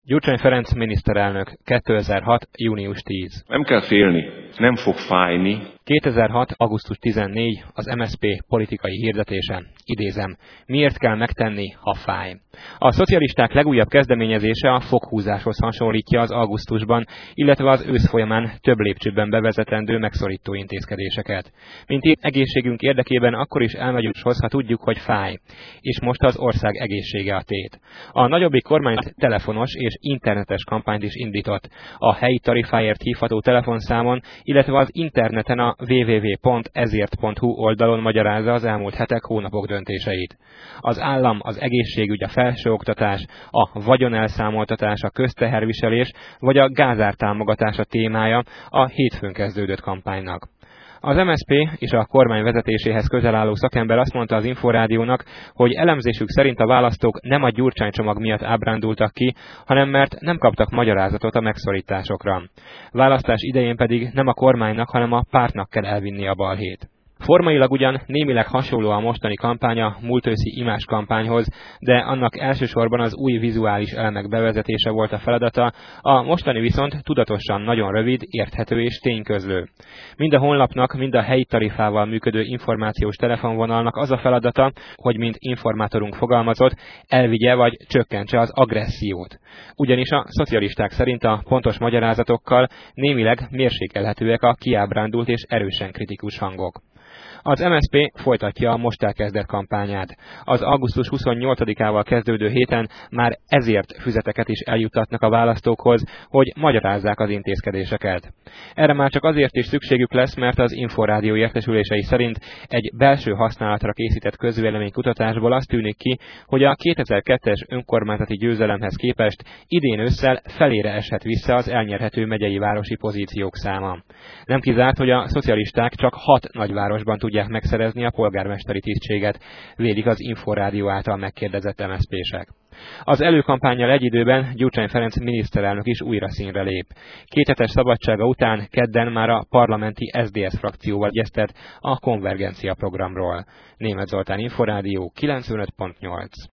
Gyurcsány Ferenc miniszterelnök, 2006. június 10. Nem kell félni, nem fog fájni. 2006. augusztus 14. az MSZP politikai hirdetése. Idézem, miért kell megtenni, ha fáj? A szocialisták legújabb kezdeményezése a foghúzáshoz hasonlítja az augusztusban, illetve az ősz folyamán több lépcsőben bevezetendő megszorító intézkedéseket. Mint így egészségünk érdekében akkor is elmegyünk hoz, ha tudjuk, hogy fáj. És most az ország egészsége a tét. A nagyobbik kormány telefonos és internetes kampányt is indított. A helyi tarifáért hívható telefonszámon, illetve az interneten a www.ezért.hu oldalon magyarázza az elmúlt hetek, hónapok döntéseit. Az állam, az egészségügy, a felsőoktatás, a vagyonelszámoltatás, a közteherviselés vagy a gázár támogatása témája a hétfőn kezdődött kampánynak. Az MSZP és a kormány vezetéséhez közel álló szakember azt mondta az Inforádiónak, hogy elemzésük szerint a választók nem a Gyurcsány csomag miatt ábrándultak ki, hanem mert nem kaptak magyarázatot a megszorításokra. Választás idején pedig nem a kormánynak, hanem a pártnak kell elvinni a balhét. Formailag ugyan némileg hasonló a mostani kampánya múlt őszi imázs kampányhoz, de annak elsősorban az új vizuális elemek bevezetése volt a feladata, a mostani viszont tudatosan nagyon rövid, érthető és tényközlő. Mind a honlapnak, mind a helyi tarifával működő információs telefonvonalnak az a feladata, hogy mint informátorunk fogalmazott, elvigye vagy csökkentse az agressziót. Ugyanis a szocialisták szerint a pontos magyarázatokkal némileg mérsékelhetőek a kiábrándult és erősen kritikus hangok. Az MSZP folytatja a most elkezdett kampányát. Az augusztus 28-ával kezdődő héten már ezért füzeteket is eljuttatnak a választókhoz, hogy magyarázzák az intézkedéseket. Erre már csak azért is szükségük lesz, mert az Inforádió értesülései szerint egy belső használatra készített közvéleménykutatásból azt tűnik ki, hogy a 2002-es önkormányzati győzelemhez képest idén ősszel felére esett vissza az elnyerhető megyei városi pozíciók száma. Nem kizárt, hogy a szocialisták csak 6 nagyvárosban tudják megszerezni a polgármesteri tisztséget, védik az Inforádió által megkérdezett MSZP-sek. Az előkampánnyal egy időben Gyurcsány Ferenc miniszterelnök is újra színre lép. 2 hetes szabadsága után kedden már a parlamenti SZDSZ frakcióval egyeztet a konvergencia programról. Németh Zoltán, Inforádió 95.8.